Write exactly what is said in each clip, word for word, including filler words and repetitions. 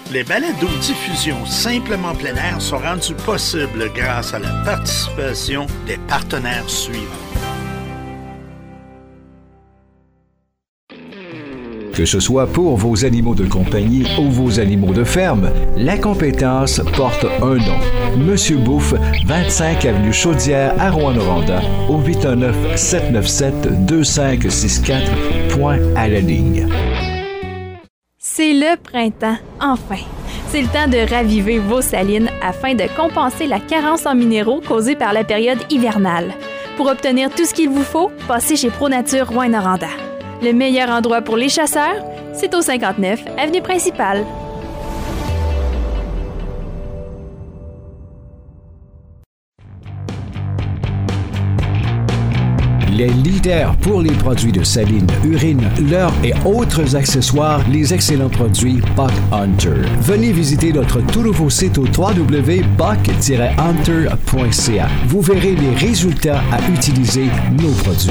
Les balados-diffusions Simplement plein air sont rendus possibles grâce à la participation des partenaires suivants. Que ce soit pour vos animaux de compagnie ou vos animaux de ferme, la compétence porte un nom. Monsieur Bouffe, vingt-cinq avenue Chaudière à Rouyn-Noranda, au huit un neuf, sept neuf sept, deux cinq six quatre, point à la ligne. C'est le printemps, enfin! C'est le temps de raviver vos salines afin de compenser la carence en minéraux causée par la période hivernale. Pour obtenir tout ce qu'il vous faut, passez chez ProNature Rouyn-Noranda. Le meilleur endroit pour les chasseurs, c'est au cinquante-neuf avenue principale. Les leaders pour les produits de saline, urine, leurre et autres accessoires, les excellents produits Buck Hunter. Venez visiter notre tout nouveau site au w w w point buck tiret hunter point c a. Vous verrez les résultats à utiliser nos produits.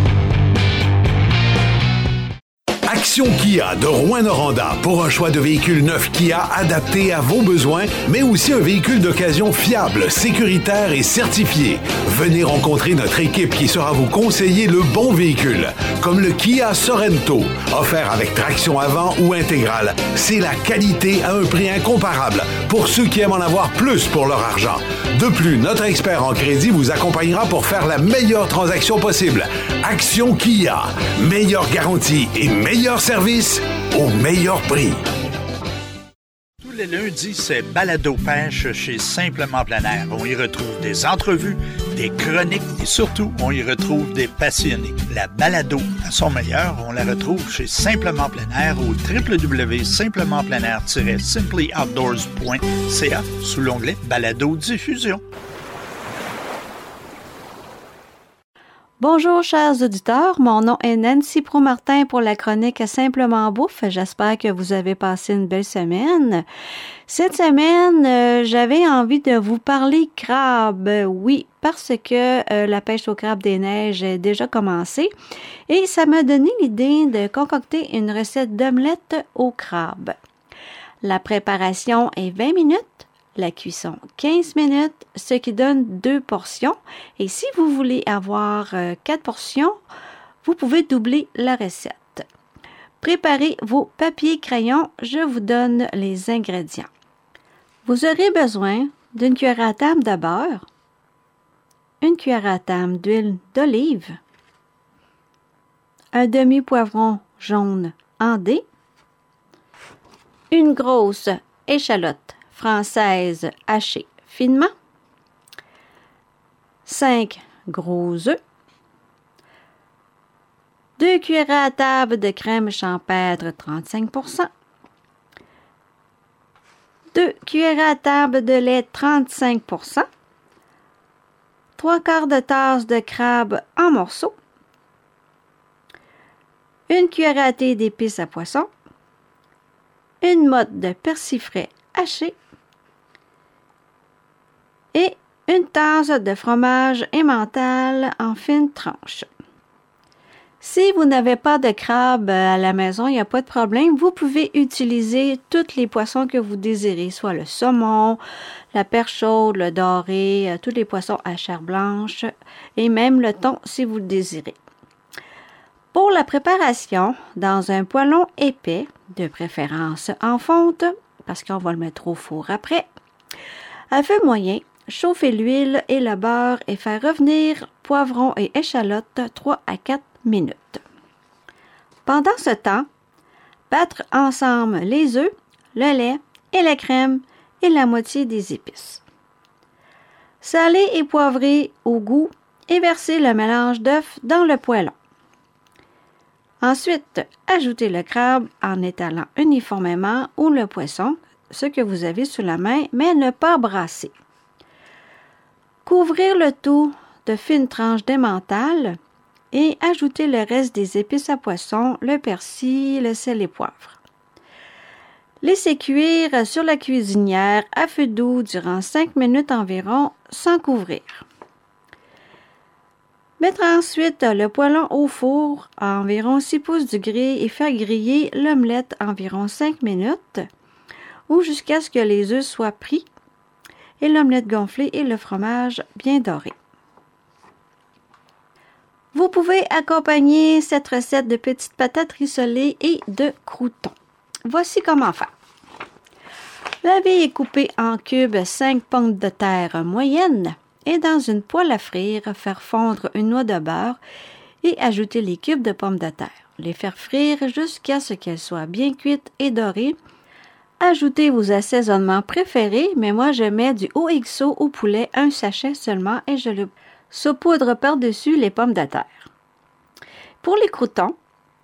Action Kia de Rouyn-Noranda pour un choix de véhicules neufs Kia adaptés à vos besoins, mais aussi un véhicule d'occasion fiable, sécuritaire et certifié. Venez rencontrer notre équipe qui saura vous conseiller le bon véhicule, comme le Kia Sorento, offert avec traction avant ou intégrale. C'est la qualité à un prix incomparable pour ceux qui aiment en avoir plus pour leur argent. De plus, notre expert en crédit vous accompagnera pour faire la meilleure transaction possible. Action Kia, meilleure garantie et meilleur service au meilleur prix. Tous les lundis, c'est Balado Pêche chez Simplement plein air. On y retrouve des entrevues, des chroniques et surtout, on y retrouve des passionnés. La balado à son meilleur, on la retrouve chez Simplement plein air au w w w point simplement plein air tiret simply outdoors point c a sous l'onglet Balado Diffusion. Bonjour chers auditeurs, mon nom est Nancy Pro-Martin pour la chronique Simplement Bouffe. J'espère que vous avez passé une belle semaine. Cette semaine, euh, j'avais envie de vous parler crabe, oui, parce que euh, la pêche au crabe des neiges est déjà commencée et ça m'a donné l'idée de concocter une recette d'omelette au crabe. La préparation est vingt minutes. La cuisson, quinze minutes, ce qui donne deux portions. Et si vous voulez avoir euh, quatre portions, vous pouvez doubler la recette. Préparez vos papiers crayons, je vous donne les ingrédients. Vous aurez besoin d'une cuillère à table de beurre, une cuillère à table d'huile d'olive, un demi-poivron jaune en dés, une grosse échalote française hachée finement, cinq gros œufs, deux cuillères à table de crème champêtre trente-cinq pour cent, deux cuillères à table de lait trente-cinq pour cent, trois quarts de tasse de crabe en morceaux, une cuillère à thé d'épices à poisson, une motte de persil frais haché et une tasse de fromage emmental en fines tranches. Si vous n'avez pas de crabe à la maison, il n'y a pas de problème. Vous pouvez utiliser tous les poissons que vous désirez, soit le saumon, la perche chaude, le doré, tous les poissons à chair blanche et même le thon si vous le désirez. Pour la préparation, dans un poêlon épais, de préférence en fonte, parce qu'on va le mettre au four après, à feu moyen, chauffez l'huile et le beurre et faire revenir poivrons et échalotes trois à quatre minutes. Pendant ce temps, battre ensemble les œufs, le lait et la crème et la moitié des épices. Saler et poivrer au goût et verser le mélange d'œufs dans le poêlon. Ensuite, ajoutez le crabe en étalant uniformément ou le poisson, ce que vous avez sous la main, mais ne pas brasser. Couvrir le tout de fines tranches d'emmental et ajouter le reste des épices à poisson, le persil, le sel et poivre. Laissez cuire sur la cuisinière à feu doux durant cinq minutes environ sans couvrir. Mettre ensuite le poêlon au four à environ six pouces du gré et faire griller l'omelette environ cinq minutes. ou jusqu'à ce que les œufs soient pris et l'omelette gonflée et le fromage bien doré. Vous pouvez accompagner cette recette de petites patates rissolées et de croûtons. Voici comment faire. Lavez et coupez en cubes cinq pommes de terre moyennes et dans une poêle à frire, faire fondre une noix de beurre et ajouter les cubes de pommes de terre. Les faire frire jusqu'à ce qu'elles soient bien cuites et dorées. Ajoutez vos assaisonnements préférés, mais moi je mets du O X O au poulet, un sachet seulement, et je le saupoudre par-dessus les pommes de terre. Pour les croûtons,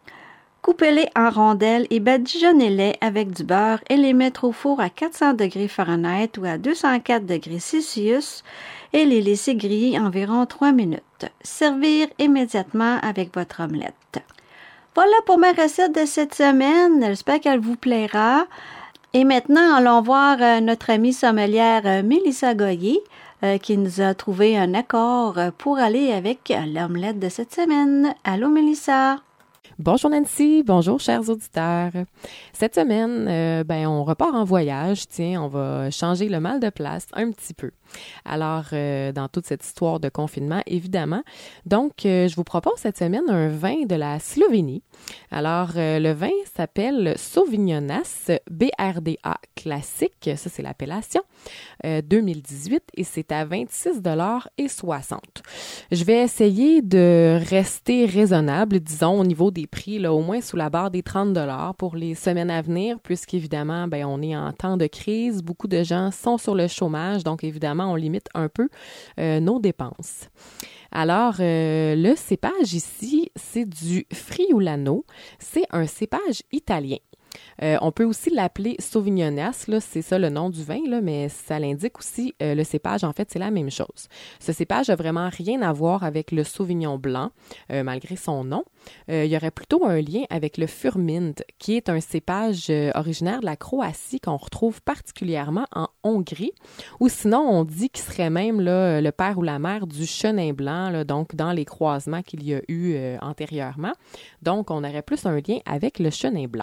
coupez-les en rondelles et badigeonnez-les avec du beurre et les mettre au four à quatre cents degrés Fahrenheit ou à deux cent quatre degrés Celsius et les laisser griller environ trois minutes. Servir immédiatement avec votre omelette. Voilà pour ma recette de cette semaine. J'espère qu'elle vous plaira. Et maintenant, allons voir euh, notre amie sommelière euh, Mélissa Goyer euh, qui nous a trouvé un accord pour aller avec l'omelette de cette semaine. Allô Mélissa? Bonjour Nancy, bonjour chers auditeurs. Cette semaine, euh, ben on repart en voyage, tiens, on va changer le mal de place un petit peu. Alors, euh, dans toute cette histoire de confinement, évidemment. Donc, euh, je vous propose cette semaine un vin de la Slovénie. Alors, euh, le vin s'appelle Sauvignonas B R D A classique, ça c'est l'appellation, euh, deux mille dix-huit et c'est à vingt-six dollars et soixante. Je vais essayer de rester raisonnable, disons, au niveau des prix, là, au moins sous la barre des trente dollars pour les semaines à venir, puisqu'évidemment, ben, on est en temps de crise, beaucoup de gens sont sur le chômage, donc évidemment, on limite un peu euh, nos dépenses. Alors, euh, le cépage ici, c'est du Friulano. C'est un cépage italien. Euh, on peut aussi l'appeler Sauvignonas, là, c'est ça le nom du vin, là, mais ça l'indique aussi, euh, le cépage, en fait, c'est la même chose. Ce cépage n'a vraiment rien à voir avec le Sauvignon blanc, euh, malgré son nom. Euh, il y aurait plutôt un lien avec le Furmint, qui est un cépage euh, originaire de la Croatie qu'on retrouve particulièrement en Hongrie, ou sinon on dit qu'il serait même là, le père ou la mère du chenin blanc, là, donc dans les croisements qu'il y a eu euh, antérieurement. Donc, on aurait plus un lien avec le chenin blanc.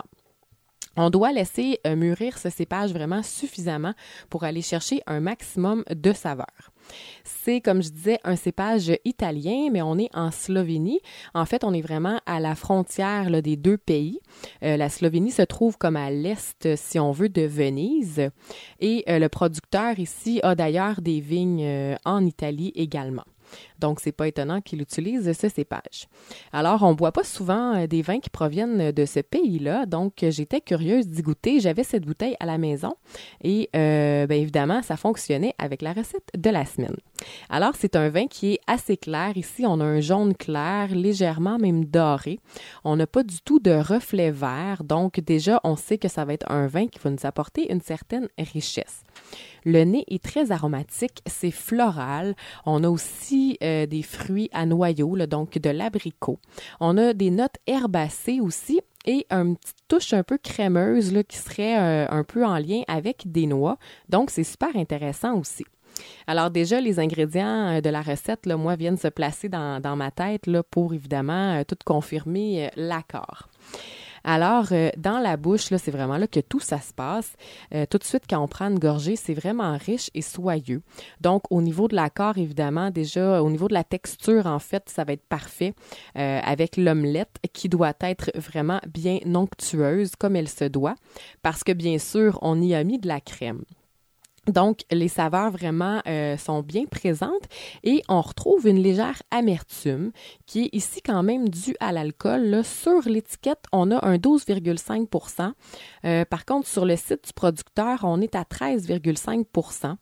On doit laisser euh, mûrir ce cépage vraiment suffisamment pour aller chercher un maximum de saveur. C'est, comme je disais, un cépage italien, mais on est en Slovénie. En fait, on est vraiment à la frontière là, des deux pays. Euh, la Slovénie se trouve comme à l'est, si on veut, de Venise. Et euh, le producteur ici a d'ailleurs des vignes euh, en Italie également. Donc, c'est pas étonnant qu'il utilise ce cépage. Alors, on boit pas souvent des vins qui proviennent de ce pays-là, donc j'étais curieuse d'y goûter. J'avais cette bouteille à la maison et euh, bien évidemment, ça fonctionnait avec la recette de la semaine. Alors, c'est un vin qui est assez clair. Ici, on a un jaune clair, légèrement même doré. On n'a pas du tout de reflet vert, donc déjà, on sait que ça va être un vin qui va nous apporter une certaine richesse. Le nez est très aromatique, c'est floral. On a aussi euh, des fruits à noyaux, là, donc de l'abricot. On a des notes herbacées aussi et une petite touche un peu crémeuse là, qui serait euh, un peu en lien avec des noix. Donc, c'est super intéressant aussi. Alors déjà, les ingrédients de la recette, là, moi, viennent se placer dans, dans ma tête là, pour évidemment euh, tout confirmer euh, l'accord. Alors, euh, dans la bouche, là, c'est vraiment là que tout ça se passe. Euh, tout de suite, quand on prend une gorgée, c'est vraiment riche et soyeux. Donc, au niveau de l'accord, évidemment, déjà, au niveau de la texture, en fait, ça va être parfait euh, avec l'omelette qui doit être vraiment bien onctueuse, comme elle se doit, parce que, bien sûr, on y a mis de la crème. Donc, les saveurs vraiment euh, sont bien présentes et on retrouve une légère amertume qui est ici quand même due à l'alcool. Là, sur l'étiquette, on a un douze virgule cinq pour cent. Euh, par contre, sur le site du producteur, on est à treize virgule cinq pour cent.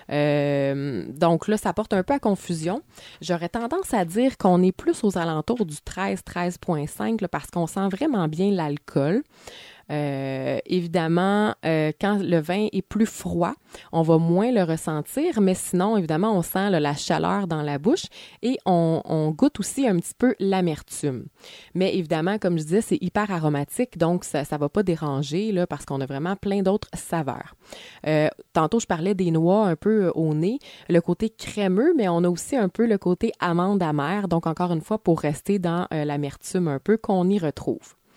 Euh, donc là, ça porte un peu à confusion. J'aurais tendance à dire qu'on est plus aux alentours du treize, treize virgule cinq là, parce qu'on sent vraiment bien l'alcool. Euh, évidemment, euh, quand le vin est plus froid, on va moins le ressentir, mais sinon, évidemment, on sent là, la chaleur dans la bouche et on, on goûte aussi un petit peu l'amertume. Mais évidemment, comme je disais, c'est hyper aromatique, donc ça ne va pas déranger là, parce qu'on a vraiment plein d'autres saveurs. Euh, tantôt, je parlais des noix un peu au nez, le côté crémeux, mais on a aussi un peu le côté amande amère, donc encore une fois, pour rester dans euh, l'amertume un peu qu'on y retrouve.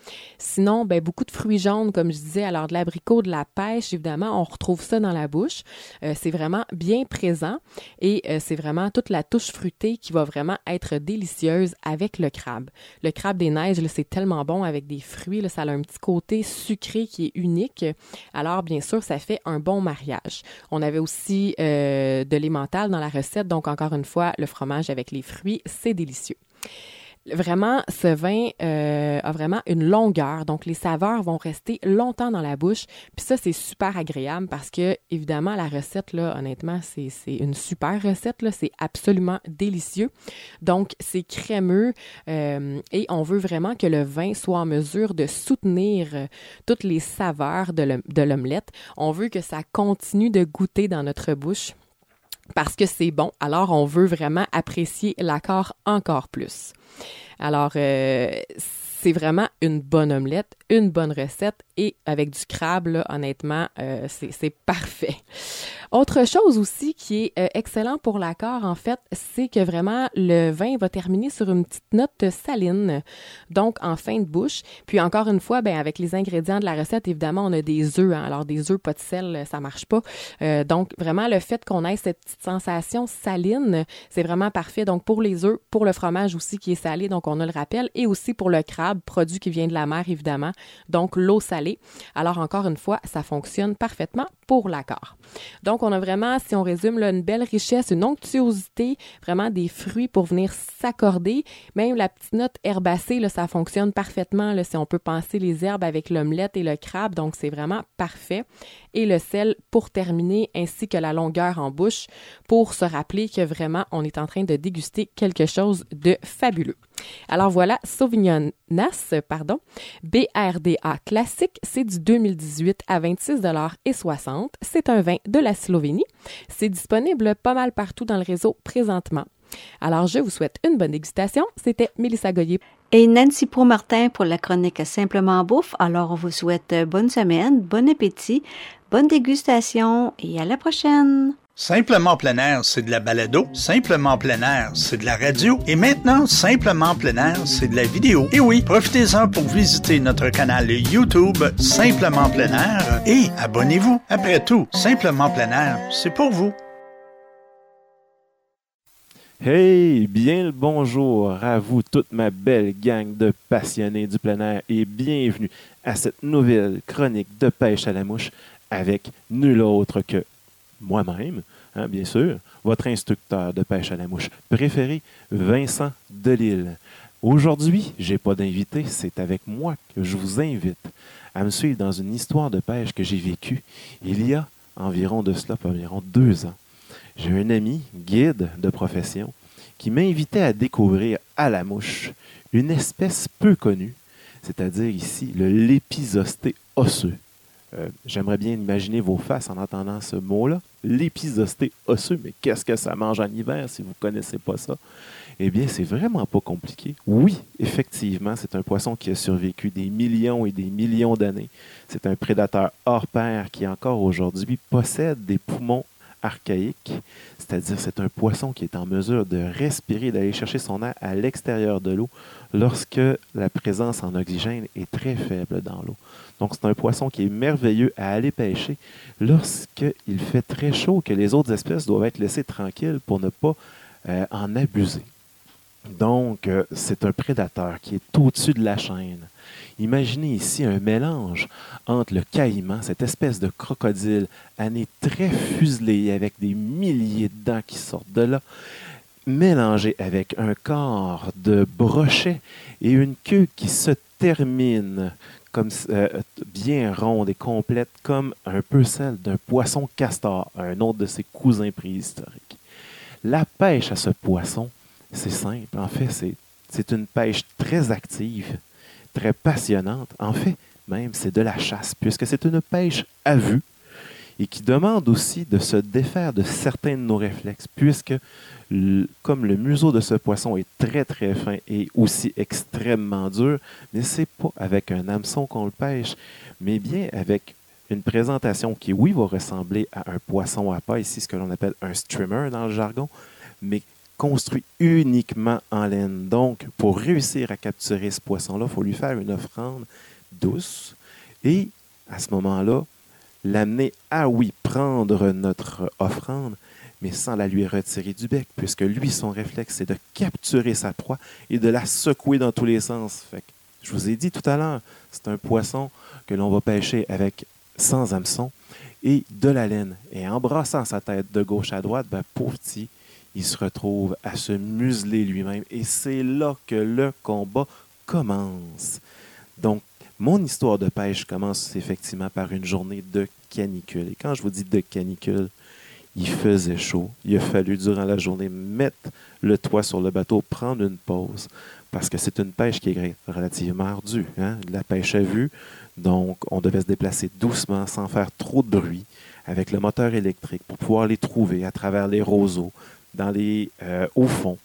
Sinon, ben, beaucoup de fruits jaunes, comme je disais, alors de l'abricot, de la pêche, évidemment, on retrouve ça dans la bouche. Euh, c'est vraiment bien présent et euh, c'est vraiment toute la touche fruitée qui va vraiment être délicieuse avec le crabe. Le crabe des neiges, là, c'est tellement bon avec des fruits, là, ça a un petit côté sucré qui est unique. Alors, bien sûr, ça fait un bon mariage. On avait aussi euh, de l'emmental dans la recette, donc encore une fois, le fromage avec les fruits, c'est délicieux. Vraiment, ce vin euh, a vraiment une longueur, donc les saveurs vont rester longtemps dans la bouche. Puis ça, c'est super agréable parce que, évidemment, la recette, là, honnêtement, c'est, c'est une super recette, là, c'est absolument délicieux. Donc, c'est crémeux euh, et on veut vraiment que le vin soit en mesure de soutenir euh, toutes les saveurs de, l'om- de l'omelette. On veut que ça continue de goûter dans notre bouche. Parce que c'est bon, alors on veut vraiment apprécier l'accord encore plus. Alors, euh, c'est vraiment une bonne omelette, une bonne recette et avec du crabe, là, honnêtement, euh, c'est, c'est parfait. Autre chose aussi qui est euh, excellent pour l'accord, en fait, c'est que vraiment le vin va terminer sur une petite note saline, donc en fin de bouche. Puis encore une fois, ben avec les ingrédients de la recette, évidemment, on a des œufs. Hein. Alors des œufs, pas de sel, ça marche pas. Euh, donc vraiment le fait qu'on ait cette petite sensation saline, c'est vraiment parfait. Donc pour les œufs, pour le fromage aussi qui est salé, donc on a le rappel, et aussi pour le crabe, produit qui vient de la mer évidemment, donc l'eau salée. Alors encore une fois, ça fonctionne parfaitement pour l'accord. Donc on a vraiment, si on résume, là, une belle richesse, une onctuosité, vraiment des fruits pour venir s'accorder. Même la petite note herbacée, là, ça fonctionne parfaitement là, si on peut penser les herbes avec l'omelette et le crabe, donc c'est vraiment parfait. Et le sel pour terminer, ainsi que la longueur en bouche pour se rappeler que vraiment on est en train de déguster quelque chose de fabuleux. Alors voilà, Sauvignon Nas, pardon, B R D A classique, c'est du deux mille dix-huit à vingt-six dollars et soixante. C'est un vin de la Slovénie. C'est disponible pas mal partout dans le réseau présentement. Alors je vous souhaite une bonne dégustation. C'était Mélissa Goyer. Et Nancy Pro-Martin pour la chronique Simplement Bouffe. Alors on vous souhaite bonne semaine, bon appétit, bonne dégustation et à la prochaine. Simplement plein air, c'est de la balado. Simplement plein air, c'est de la radio. Et maintenant, Simplement plein air, c'est de la vidéo. Et oui, profitez-en pour visiter notre canal YouTube Simplement plein air et abonnez-vous. Après tout, Simplement plein air, c'est pour vous. Hey, bien le bonjour à vous, toute ma belle gang de passionnés du plein air et bienvenue à cette nouvelle chronique de pêche à la mouche avec nul autre que moi-même, hein, bien sûr, votre instructeur de pêche à la mouche préféré, Vincent Delisle. Aujourd'hui, je n'ai pas d'invité, c'est avec moi que je vous invite à me suivre dans une histoire de pêche que j'ai vécue il y a environ de cela, environ deux ans. J'ai un ami, guide de profession, qui m'invitait à découvrir à la mouche une espèce peu connue, c'est-à-dire ici le lépisosté osseux. Euh, j'aimerais bien imaginer vos faces en entendant ce mot-là, lépisosté osseux, mais qu'est-ce que ça mange en hiver si vous ne connaissez pas ça? Eh bien, c'est vraiment pas compliqué. Oui, effectivement, c'est un poisson qui a survécu des millions et des millions d'années. C'est un prédateur hors pair qui, encore aujourd'hui, possède des poumons archaïque, c'est-à-dire c'est un poisson qui est en mesure de respirer, d'aller chercher son air à l'extérieur de l'eau lorsque la présence en oxygène est très faible dans l'eau. Donc c'est un poisson qui est merveilleux à aller pêcher lorsqu'il fait très chaud, que les autres espèces doivent être laissées tranquilles pour ne pas euh, en abuser. Donc euh, c'est un prédateur qui est au-dessus de la chaîne. Imaginez ici un mélange entre le caïman, cette espèce de crocodile à nez très fuselé avec des milliers de dents qui sortent de là, mélangé avec un corps de brochet et une queue qui se termine comme euh, bien ronde et complète comme un peu celle d'un poisson castor, un autre de ses cousins préhistoriques. La pêche à ce poisson, c'est simple. En fait, c'est, c'est une pêche très active, très passionnante. En fait, même, c'est de la chasse, puisque c'est une pêche à vue et qui demande aussi de se défaire de certains de nos réflexes, puisque le, comme le museau de ce poisson est très, très fin et aussi extrêmement dur, mais c'est pas avec un hameçon qu'on le pêche, mais bien avec une présentation qui, oui, va ressembler à un poisson à paille, ici ce que l'on appelle un streamer dans le jargon, mais construit uniquement en laine. Donc, pour réussir à capturer ce poisson-là, il faut lui faire une offrande douce. Et à ce moment-là, l'amener à, oui, prendre notre offrande, mais sans la lui retirer du bec, puisque lui, son réflexe, c'est de capturer sa proie et de la secouer dans tous les sens. Fait que, je vous ai dit tout à l'heure, c'est un poisson que l'on va pêcher avec sans hameçon et de la laine. Et en brassant sa tête de gauche à droite, ben, pauvre petit, il se retrouve à se museler lui-même. Et c'est là que le combat commence. Donc, mon histoire de pêche commence effectivement par une journée de canicule. Et quand je vous dis de canicule, il faisait chaud. Il a fallu, durant la journée, mettre le toit sur le bateau, prendre une pause, parce que c'est une pêche qui est relativement ardue, hein? De la pêche à vue. Donc, on devait se déplacer doucement, sans faire trop de bruit, avec le moteur électrique, pour pouvoir les trouver à travers les roseaux, dans les, euh, au fond.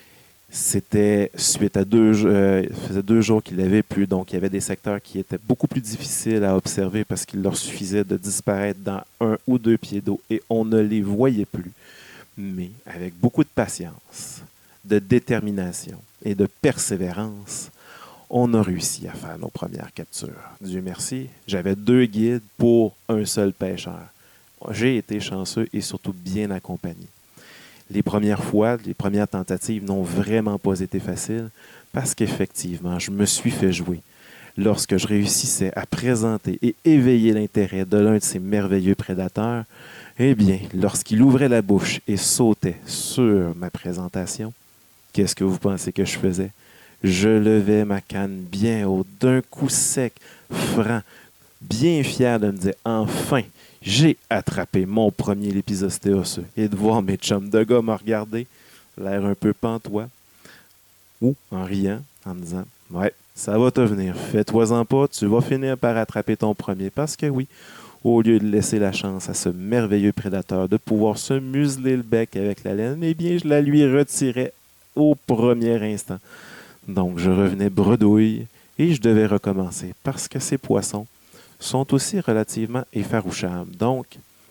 C'était suite à deux, euh, faisait deux jours qu'il avait plu, donc il y avait des secteurs qui étaient beaucoup plus difficiles à observer parce qu'il leur suffisait de disparaître dans un ou deux pieds d'eau et on ne les voyait plus. Mais avec beaucoup de patience, de détermination et de persévérance, on a réussi à faire nos premières captures. Dieu merci, j'avais deux guides pour un seul pêcheur. J'ai été chanceux et surtout bien accompagné. Les premières fois, les premières tentatives n'ont vraiment pas été faciles parce qu'effectivement, je me suis fait jouer. Lorsque je réussissais à présenter et éveiller l'intérêt de l'un de ces merveilleux prédateurs, eh bien, lorsqu'il ouvrait la bouche et sautait sur ma présentation, qu'est-ce que vous pensez que je faisais? Je levais ma canne bien haut, d'un coup sec, franc, bien fier de me dire « Enfin! » J'ai attrapé mon premier lépisostéosseux et de voir mes chums de gars me regarder, l'air un peu pantois, ou en riant, en me disant « Ouais, ça va te venir, fais-toi-en pas, tu vas finir par attraper ton premier. » Parce que oui, au lieu de laisser la chance à ce merveilleux prédateur de pouvoir se museler le bec avec la laine, eh bien, je la lui retirais au premier instant. Donc, je revenais bredouille et je devais recommencer parce que ces poissons sont aussi relativement effarouchables. Donc,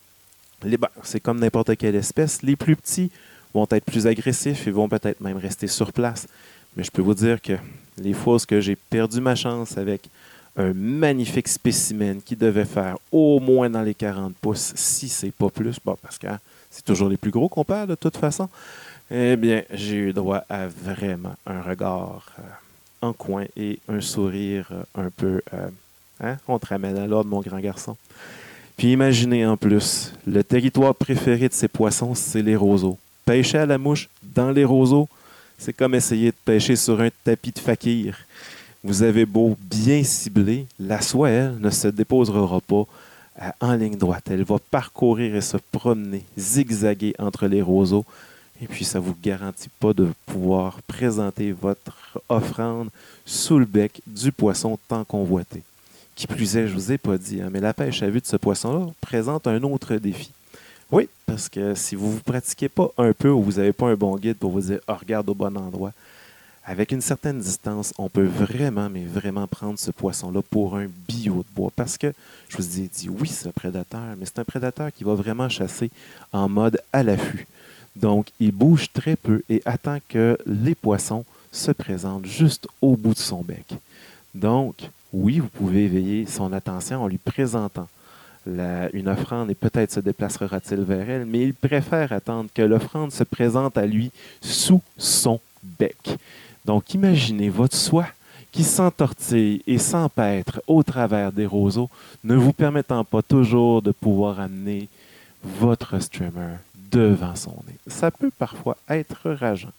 les, ben, c'est comme n'importe quelle espèce. Les plus petits vont être plus agressifs et vont peut-être même rester sur place. Mais je peux vous dire que les fois où j'ai perdu ma chance avec un magnifique spécimen qui devait faire au moins dans les quarante pouces, si c'est pas plus, bon, parce que hein, c'est toujours les plus gros qu'on perd de toute façon, eh bien, j'ai eu droit à vraiment un regard euh, en coin et un sourire euh, un peu... Euh, Hein? On te ramène à l'ordre, mon grand garçon. Puis imaginez en plus, le territoire préféré de ces poissons, c'est les roseaux. Pêcher à la mouche dans les roseaux, c'est comme essayer de pêcher sur un tapis de fakir. Vous avez beau bien cibler, la soie, elle, ne se déposera pas euh, en ligne droite. Elle va parcourir et se promener, zigzaguer entre les roseaux. Et puis, ça ne vous garantit pas de pouvoir présenter votre offrande sous le bec du poisson tant convoité. Qui plus est, je ne vous ai pas dit, hein, mais la pêche à vue de ce poisson-là présente un autre défi. Oui, parce que si vous ne vous pratiquez pas un peu ou vous n'avez pas un bon guide pour vous dire oh, « regarde au bon endroit », avec une certaine distance, on peut vraiment, mais vraiment prendre ce poisson-là pour un bio de bois. Parce que, je vous ai dit, oui, c'est un prédateur, mais c'est un prédateur qui va vraiment chasser en mode à l'affût. Donc, il bouge très peu et attend que les poissons se présentent juste au bout de son bec. Donc, oui, vous pouvez éveiller son attention en lui présentant la, une offrande et peut-être se déplacera-t-il vers elle, mais il préfère attendre que l'offrande se présente à lui sous son bec. Donc, imaginez votre soie qui s'entortille et s'empêtre au travers des roseaux, ne vous permettant pas toujours de pouvoir amener votre streamer devant son nez. Ça peut parfois être rageant.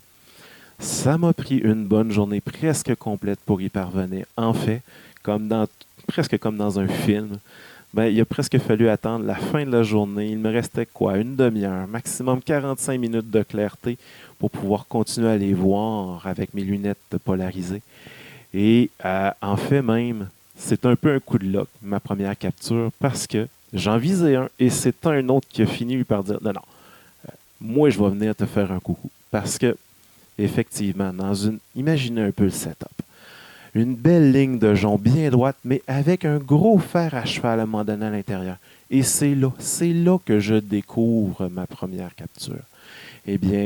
Ça m'a pris une bonne journée presque complète pour y parvenir. En fait, comme dans, presque comme dans un film, ben, il a presque fallu attendre la fin de la journée. Il me restait quoi? Une demi-heure, maximum quarante-cinq minutes de clarté pour pouvoir continuer à les voir avec mes lunettes polarisées. Et euh, en fait même, c'est un peu un coup de luck, ma première capture, parce que j'en visais un et c'est un autre qui a fini par dire « Non, non, euh, moi je vais venir te faire un coucou. » Parce que, effectivement, dans une, imaginez un peu le setup. Une belle ligne de jonc bien droite, mais avec un gros fer à cheval à un moment donné à l'intérieur. Et c'est là, c'est là que je découvre ma première capture. Eh bien,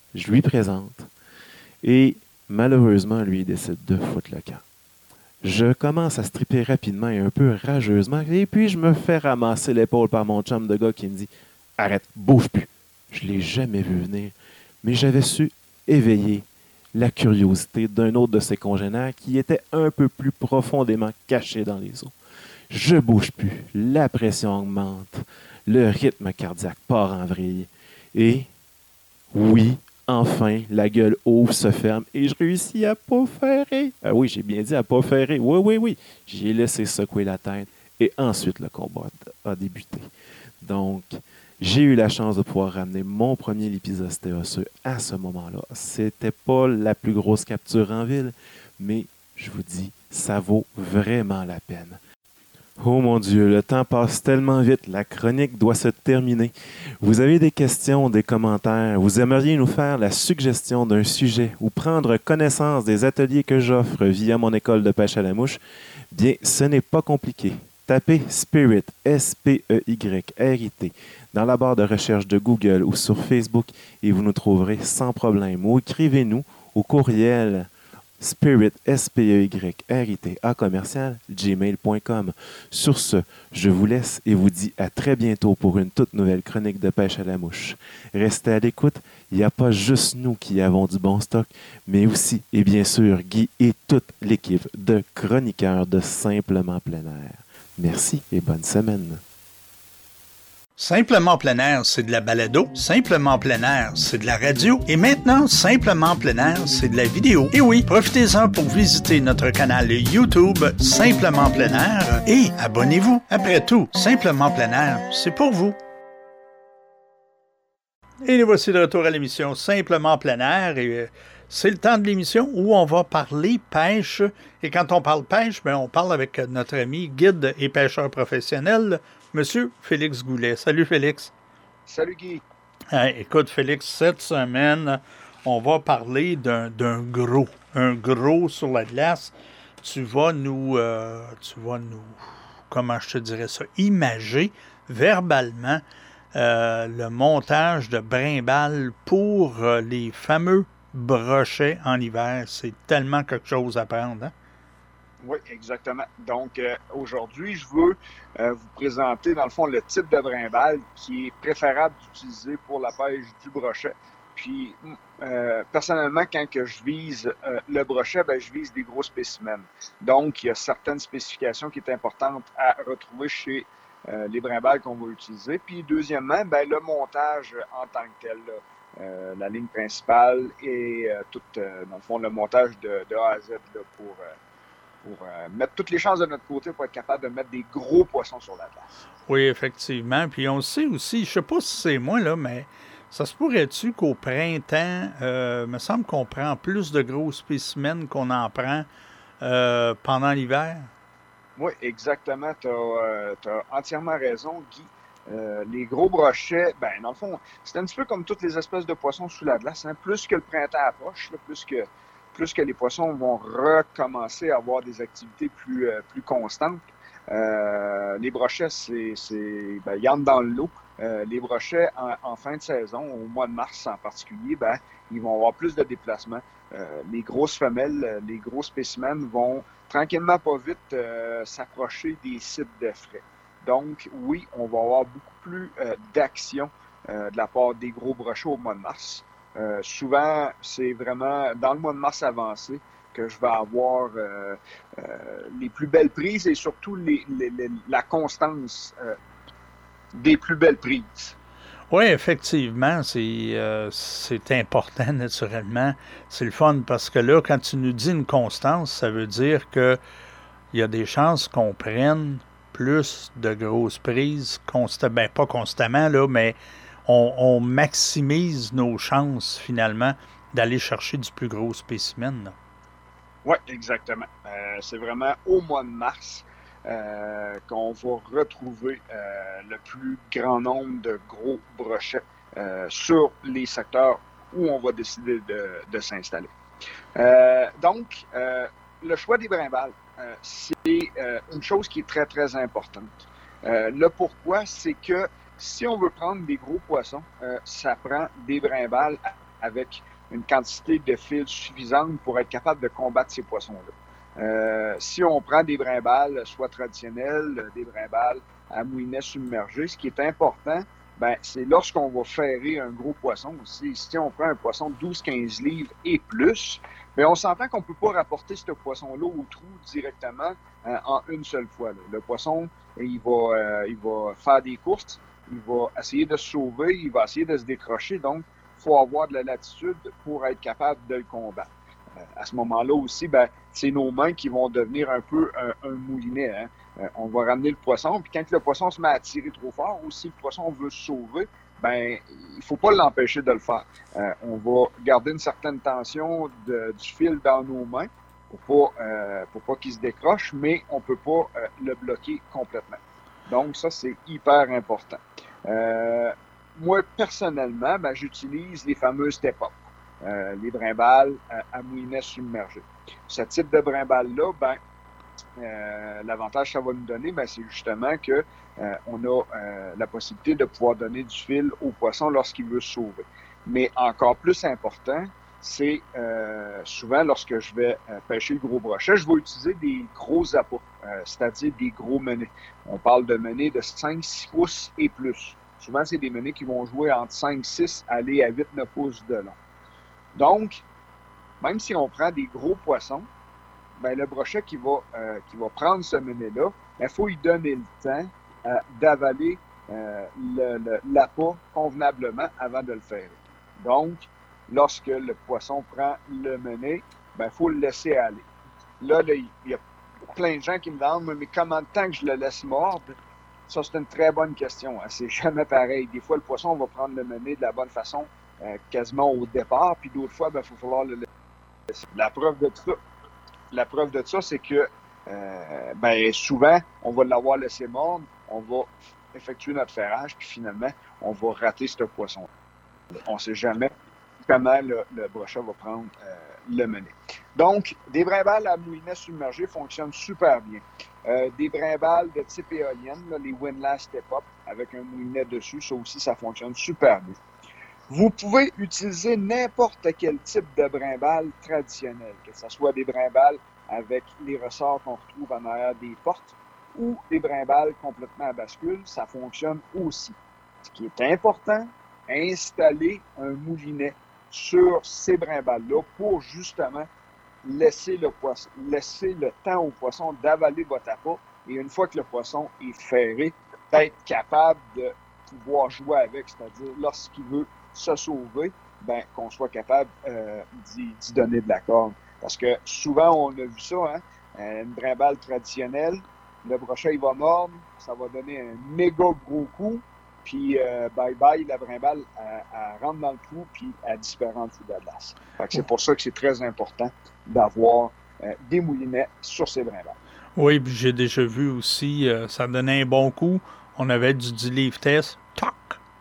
Je lui présente. Et malheureusement, lui, il décide de foutre le camp. Je commence à stripper rapidement et un peu rageusement. Et puis, je me fais ramasser l'épaule par mon chum de gars qui me dit « Arrête, bouge plus ». Je ne l'ai jamais vu venir, mais j'avais su éveiller la curiosité d'un autre de ses congénères qui était un peu plus profondément caché dans les eaux. Je bouge plus, la pression augmente, le rythme cardiaque part en vrille. Et oui, enfin, la gueule ouvre, se ferme et je réussis à pas ferrer. Ah oui, j'ai bien dit à pas ferrer. Oui, oui, oui. J'ai laissé secouer la tête et ensuite le combat a débuté. Donc, j'ai eu la chance de pouvoir ramener mon premier lipizosté osseux à ce moment-là. C'était pas la plus grosse capture en ville, mais je vous dis, ça vaut vraiment la peine. Oh mon Dieu, le temps passe tellement vite, la chronique doit se terminer. Vous avez des questions, des commentaires, vous aimeriez nous faire la suggestion d'un sujet ou prendre connaissance des ateliers que j'offre via mon école de pêche à la mouche? Bien, ce n'est pas compliqué. Tapez Spirit, S P E Y R I T, dans la barre de recherche de Google ou sur Facebook et vous nous trouverez sans problème. Ou écrivez-nous au courriel Spirit, S P E Y R I T, à commercial, gmail point com. Sur ce, je vous laisse et vous dis à très bientôt pour une toute nouvelle chronique de pêche à la mouche. Restez à l'écoute, il n'y a pas juste nous qui avons du bon stock, mais aussi et bien sûr Guy et toute l'équipe de chroniqueurs de Simplement Plein Air. Merci et bonne semaine. Simplement Plein Air, c'est de la balado. Simplement Plein Air, c'est de la radio. Et maintenant, Simplement Plein Air, c'est de la vidéo. Et oui, profitez-en pour visiter notre canal YouTube Simplement Plein Air et abonnez-vous. Après tout, Simplement Plein Air, c'est pour vous. Et nous voici de retour à l'émission Simplement Plein Air. Et c'est le temps de l'émission où on va parler pêche. Et quand on parle pêche, bien, on parle avec notre ami guide et pêcheur professionnel, Monsieur Félix Goulet. Salut Félix. Salut Guy. Hey, écoute Félix, cette semaine, on va parler d'un, d'un gros, un gros sur la glace. Tu vas nous, euh, tu vas nous, comment je te dirais ça, imager verbalement euh, le montage de brimbales pour euh, les fameux brochets en hiver. C'est tellement quelque chose à prendre, hein? Oui, exactement. Donc, euh, aujourd'hui, je veux euh, vous présenter, dans le fond, le type de brimbale qui est préférable d'utiliser pour la pêche du brochet. Puis, euh, personnellement, quand que je vise euh, le brochet, ben, je vise des gros spécimens. Donc, il y a certaines spécifications qui sont importantes à retrouver chez euh, les brimbales qu'on va utiliser. Puis, deuxièmement, ben, le montage en tant que tel, là, euh, la ligne principale et euh, tout, euh, dans le fond, le montage de, de A à Z là, pour... Euh, pour euh, mettre toutes les chances de notre côté pour être capable de mettre des gros poissons sur la glace. Oui, effectivement. Puis on sait aussi, je ne sais pas si c'est moi, là, mais ça se pourrait-tu qu'au printemps, euh, il me semble qu'on prend plus de gros spécimens qu'on en prend euh, pendant l'hiver? Oui, exactement. Tu as euh, entièrement raison, Guy. Euh, les gros brochets, ben dans le fond, c'est un petit peu comme toutes les espèces de poissons sous la glace. Hein. Plus que le printemps approche, là, plus que plus que les poissons vont recommencer à avoir des activités plus, euh, plus constantes. Euh, les brochets, c'est, c'est, ben, ils entrent dans l'eau. Euh, les brochets, en, en fin de saison, au mois de mars en particulier, ben, ils vont avoir plus de déplacements. Euh, les grosses femelles, les gros spécimens vont tranquillement, pas vite, euh, s'approcher des sites de frais. Donc, oui, on va avoir beaucoup plus euh, d'action euh, de la part des gros brochets au mois de mars. Euh, souvent, c'est vraiment dans le mois de mars avancé que je vais avoir euh, euh, les plus belles prises et surtout les, les, les, la constance euh, des plus belles prises. Oui, effectivement, c'est, euh, c'est important naturellement. C'est le fun parce que là, quand tu nous dis une constance, ça veut dire qu'il y a des chances qu'on prenne plus de grosses prises, constamment, ben pas constamment, là, mais On, on maximise nos chances, finalement, d'aller chercher du plus gros spécimen. Oui, exactement. Euh, c'est vraiment au mois de mars euh, qu'on va retrouver euh, le plus grand nombre de gros brochets euh, sur les secteurs où on va décider de, de s'installer. Euh, donc, euh, le choix des brimbales, euh, c'est euh, une chose qui est très, très importante. Euh, le pourquoi, c'est que si on veut prendre des gros poissons, euh, ça prend des brimbales avec une quantité de fil suffisante pour être capable de combattre ces poissons-là. Euh, si on prend des brimbales, soit traditionnelles, des brimbales à moulinet submergé, ce qui est important, ben, c'est lorsqu'on va ferrer un gros poisson. Si, si on prend un poisson de douze à quinze livres et plus, bien, on s'entend qu'on ne peut pas rapporter ce poisson-là au trou directement euh, en une seule fois. Là. Le poisson, il va, euh, il va faire des courses, il va essayer de se sauver, il va essayer de se décrocher. Donc, il faut avoir de la latitude pour être capable de le combattre. Euh, à ce moment-là aussi, ben, c'est nos mains qui vont devenir un peu un, un moulinet. Hein. Euh, on va ramener le poisson, puis quand le poisson se met à tirer trop fort, ou si le poisson veut se sauver, ben il ne faut pas l'empêcher de le faire. Euh, on va garder une certaine tension de, du fil dans nos mains pour pas, euh, pour pas qu'il se décroche, mais on ne peut pas euh, le bloquer complètement. Donc, ça, c'est hyper important. Euh, moi, personnellement, ben, j'utilise les fameux step-up, euh, les brimbales à, à moulinet submergé. Ce type de brimbale-là, ben, Euh, l'avantage que ça va nous donner, ben, c'est justement que euh, on a euh, la possibilité de pouvoir donner du fil au poisson lorsqu'il veut se sauver. Mais encore plus important, c'est euh, souvent lorsque je vais euh, pêcher le gros brochet, je vais utiliser des gros appâts, euh, c'est-à-dire des gros menets. On parle de menets de cinq six pouces et plus. Souvent, c'est des menets qui vont jouer entre cinq six, aller à huit neuf pouces de long. Donc, même si on prend des gros poissons, ben, le brochet qui va, euh, qui va prendre ce menet-là, il faut lui donner le temps euh, d'avaler euh, le, le, l'appât convenablement avant de le faire. Donc, lorsque le poisson prend le menet, ben, il faut le laisser aller. Là, là, il y a plein de gens qui me demandent, mais comment de temps que je le laisse mordre? Ça, c'est une très bonne question. Hein. C'est jamais pareil. Des fois, le poisson va prendre le menet de la bonne façon, euh, quasiment au départ, puis d'autres fois, il ben, va falloir le laisser. La preuve de tout ça, La preuve de ça, c'est que euh, ben, souvent, on va l'avoir laissé mordre, on va effectuer notre ferrage, puis finalement, on va rater ce poisson. On ne sait jamais comment le, le brochet va prendre euh, le menet. Donc, des brimbales à moulinet submergé fonctionnent super bien. Euh, des brimbales de type éolienne, là, les Windlass Step-Up, avec un moulinet dessus, ça aussi, ça fonctionne super bien. Vous pouvez utiliser n'importe quel type de brimbale traditionnel, que ce soit des brimbales avec les ressorts qu'on retrouve en arrière des portes ou des brimbales complètement à bascule, ça fonctionne aussi. Ce qui est important, installer un moulinet sur ces brimbales-là pour justement laisser le poisson, laisser le temps au poisson d'avaler votre appât et une fois que le poisson est ferré, d'être capable de pouvoir jouer avec, c'est-à-dire lorsqu'il veut se sauver, ben, qu'on soit capable euh, d'y, d'y donner de la corde. Parce que souvent, on a vu ça, hein, une brimbale traditionnelle, le brochet, il va mordre, ça va donner un méga gros coup, puis euh, bye-bye, la brimbale, elle, elle rentre dans le trou, puis elle disparaît en dessous de la glace. Fait que c'est pour ça que c'est très important d'avoir euh, des moulinets sur ces brimbales. Oui, puis j'ai déjà vu aussi, euh, ça donnait un bon coup, on avait du dix livres test, toc!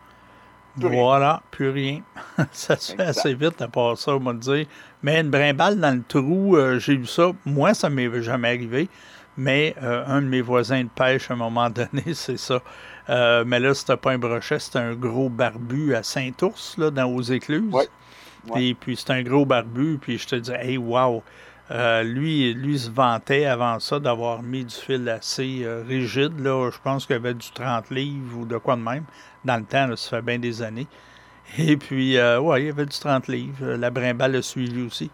Plus voilà, rien. Plus rien. Ça se fait assez vite à part ça, on va dire. Mais une brimbale dans le trou, euh, j'ai vu ça. Moi, ça ne m'est jamais arrivé. Mais euh, un de mes voisins de pêche, à un moment donné, c'est ça. Euh, mais là, c'était pas un brochet, c'était un gros barbu à Saint-Ours, là, dans aux Écluses. Ouais. Ouais. Et puis, c'était un gros barbu. Puis, je te dis, hey, wow! Euh, lui, lui se vantait avant ça d'avoir mis du fil assez euh, rigide. Là. Je pense qu'il y avait du trente livres ou de quoi de même. Dans le temps, là, ça fait bien des années. Et puis, euh, ouais, il y avait du trente livres. La brimbale a suivi aussi.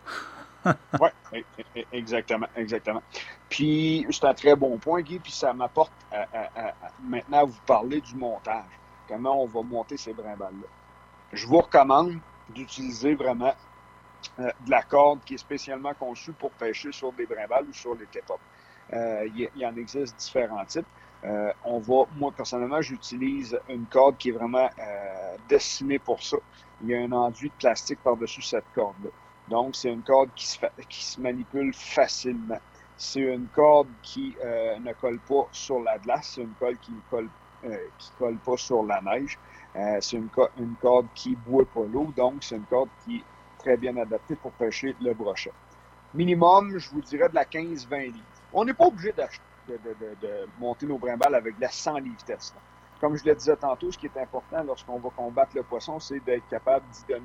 Oui, exactement, exactement. Puis, c'est un très bon point, Guy, puis ça m'apporte à, à, à, maintenant à vous parler du montage. Comment on va monter ces brimbales-là. Je vous recommande d'utiliser vraiment euh, de la corde qui est spécialement conçue pour pêcher sur des brimbales ou sur les tip-up. Euh, il, y, il y en existe différents types. Euh, on va, moi, personnellement, j'utilise une corde qui est vraiment euh, destinée pour ça. Il y a un enduit de plastique par-dessus cette corde-là. Donc, c'est une corde qui se, fa- qui se manipule facilement. C'est une corde qui euh, ne colle pas sur la glace. C'est une corde qui ne colle, euh, qui colle pas sur la neige. Euh, c'est une, co- une corde qui ne boit pas l'eau. Donc, c'est une corde qui est très bien adaptée pour pêcher le brochet. Minimum, je vous dirais de la quinze à vingt livres. On n'est pas obligé d'acheter. De, de, de, de monter nos brimbales avec de la cent livres test. Comme je le disais tantôt, ce qui est important lorsqu'on va combattre le poisson, c'est d'être capable d'y donner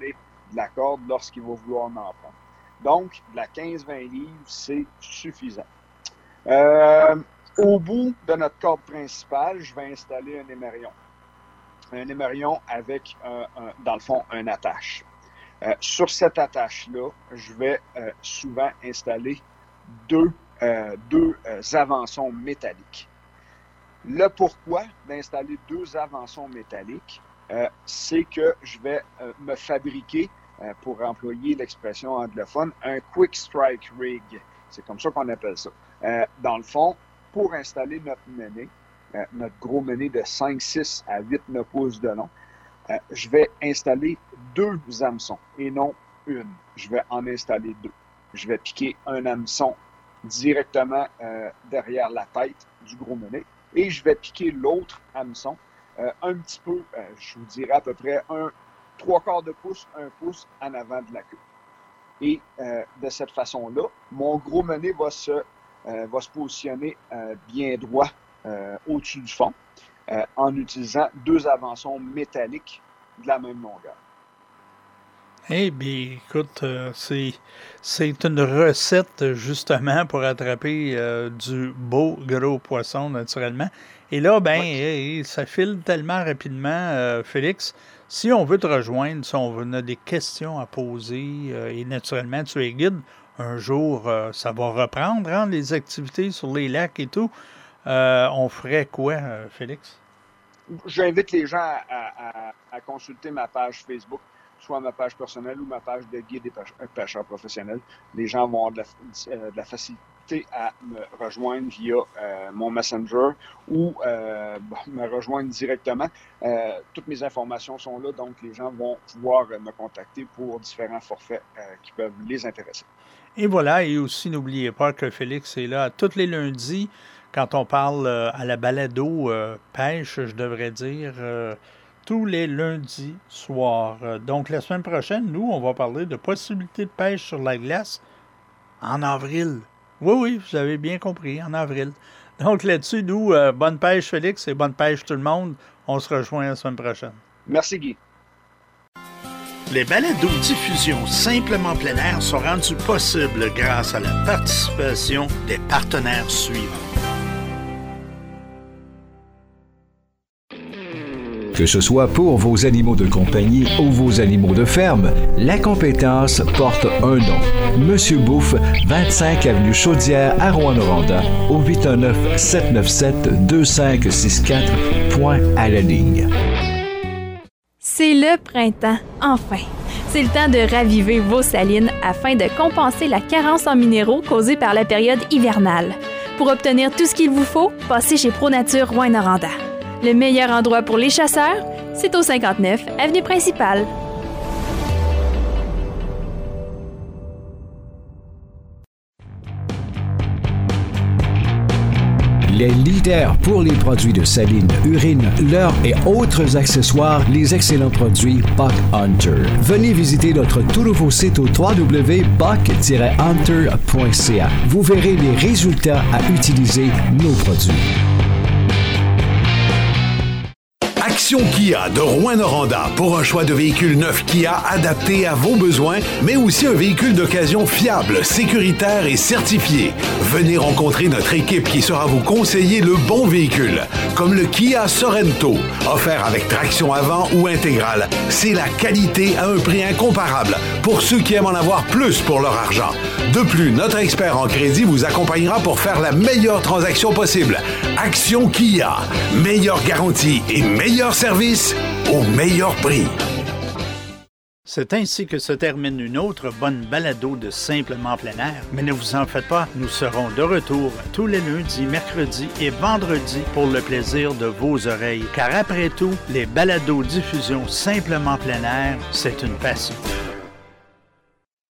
de la corde lorsqu'il va vouloir en prendre. Donc, de la quinze à vingt livres, c'est suffisant. Euh, au bout de notre corde principale, je vais installer un émerion. Un émerion avec, un, un, dans le fond, un attache. Euh, sur cette attache-là, je vais euh, souvent installer deux, euh, deux euh, avançons métalliques. Le pourquoi d'installer deux avançons métalliques, euh, c'est que je vais euh, me fabriquer, euh, pour employer l'expression anglophone, un quick strike rig. C'est comme ça qu'on appelle ça. Euh, dans le fond, pour installer notre mené, euh, notre gros mené de cinq, six à huit, neuf pouces de long, euh, je vais installer deux hameçons et non une. Je vais en installer deux. Je vais piquer un hameçon directement euh, derrière la tête du gros mené et je vais piquer l'autre hameçon euh, un petit peu, euh, je vous dirais à peu près un trois quarts de pouce, un pouce en avant de la queue. Et euh, de cette façon-là, mon gros mené va se, euh, va se positionner euh, bien droit euh, au-dessus du fond euh, en utilisant deux avançons métalliques de la même longueur. Eh bien, écoute, euh, c'est, c'est une recette justement pour attraper euh, du beau gros poisson naturellement. Et là, ben, oui. hey, ça file tellement rapidement, euh, Félix. Si on veut te rejoindre, si on a des questions à poser, euh, et naturellement, tu es guide, un jour, euh, ça va reprendre, hein, les activités sur les lacs et tout. Euh, on ferait quoi, euh, Félix? J'invite les gens à, à, à consulter ma page Facebook, soit ma page personnelle ou ma page de guide et pêcheur professionnel. Les gens vont avoir de la, euh, de la facilité à me rejoindre via euh, mon Messenger ou euh, me rejoindre directement. Euh, toutes mes informations sont là, donc les gens vont pouvoir me contacter pour différents forfaits euh, qui peuvent les intéresser. Et voilà, et aussi n'oubliez pas que Félix est là tous les lundis quand on parle euh, à la balado euh, pêche, je devrais dire, euh, tous les lundis soirs. Donc, la semaine prochaine, nous, on va parler de possibilités de pêche sur la glace en avril. Oui, oui, vous avez bien compris, en avril. Donc, là-dessus, nous, euh, bonne pêche, Félix, et bonne pêche, tout le monde. On se rejoint la semaine prochaine. Merci, Guy. Les balados-diffusions Simplement plein air sont rendus possibles grâce à la participation des partenaires suivants. Que ce soit pour vos animaux de compagnie ou vos animaux de ferme, la compétence porte un nom. Monsieur Bouffe, vingt-cinq avenue Chaudière à Rouyn-Noranda, au huit un neuf, sept neuf sept, deux cinq six quatre, point à la ligne. C'est le printemps, enfin! C'est le temps de raviver vos salines afin de compenser la carence en minéraux causée par la période hivernale. Pour obtenir tout ce qu'il vous faut, passez chez ProNature Rouyn-Noranda. Le meilleur endroit pour les chasseurs, c'est au cinquante-neuf avenue principale. Les leaders pour les produits de saline, urine, leurre et autres accessoires, les excellents produits Buck Hunter. Venez visiter notre tout nouveau site au w w w point buck tiret hunter point c a. Vous verrez les résultats à utiliser nos produits. Action Kia de Rouyn-Noranda pour un choix de véhicules neufs Kia adapté à vos besoins, mais aussi un véhicule d'occasion fiable, sécuritaire et certifié. Venez rencontrer notre équipe qui saura vous conseiller le bon véhicule, comme le Kia Sorento, offert avec traction avant ou intégrale. C'est la qualité à un prix incomparable pour ceux qui aiment en avoir plus pour leur argent. De plus, notre expert en crédit vous accompagnera pour faire la meilleure transaction possible. Action Kia, meilleure garantie et meilleur service au meilleur prix. C'est ainsi que se termine une autre bonne balado de Simplement plein air. Mais ne vous en faites pas, nous serons de retour tous les lundis, mercredis et vendredis pour le plaisir de vos oreilles. Car après tout, les balados diffusions Simplement plein air, c'est une passion.